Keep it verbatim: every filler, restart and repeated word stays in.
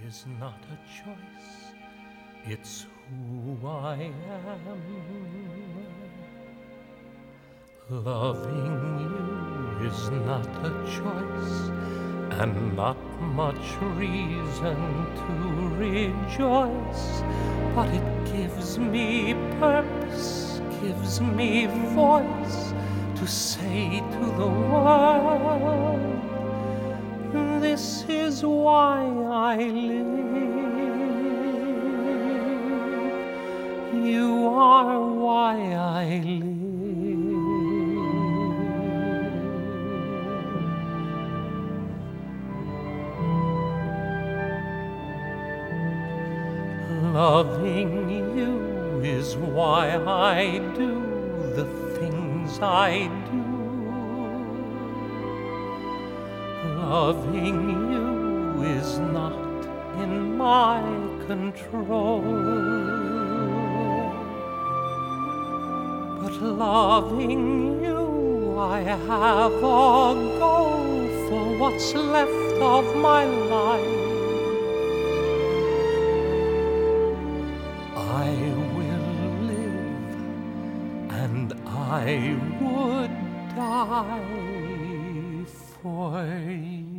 is not a choice, it's who I am. Loving you is not a choice, and not much reason to rejoice, but it gives me purpose, gives me voice to say to the world, this is why I live. You are why I live. Loving you is why I do the things I do. Loving you is not in my control, but loving you I have a goal for what's left of my life. I will live and I would die for you.